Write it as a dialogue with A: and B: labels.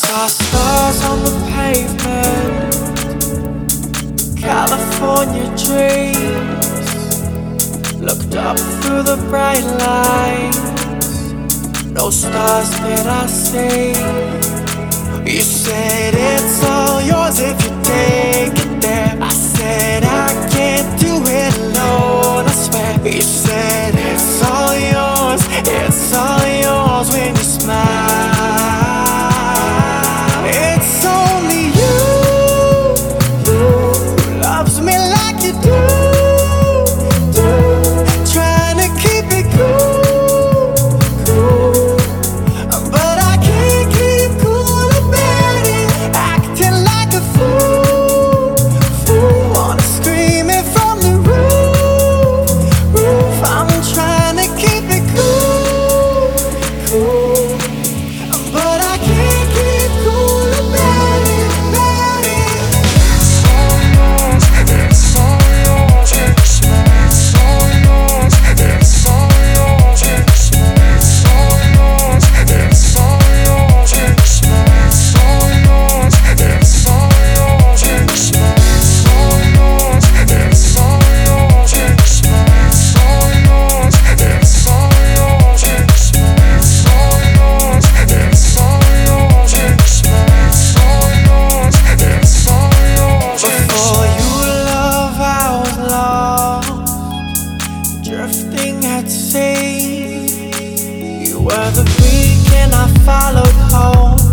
A: Saw stars on the pavement, California dreams. Looked up through the bright lights, no stars did I see. You said it's all yours if you take it there. I said I can't do it alone, I swear. You said it's all yours when you smile. It's only you who loves me like you do, trying to keep it cool, but I can't keep cool about it, acting like a fool. Wanna scream it from the roof. I'm trying to keep it cool, but I can't keep cool about it. It's all yours, it's all yours, it's all yours, it's all yours, it's all yours, it's all yours, it's all yours, it's all yours, it's all yours, it's all yours, it's all yours, it's all yours, it's all yours, it's all yours, it's all yours, it's all yours. Before you love, I was lost, drifting at sea. You were the beacon I followed home.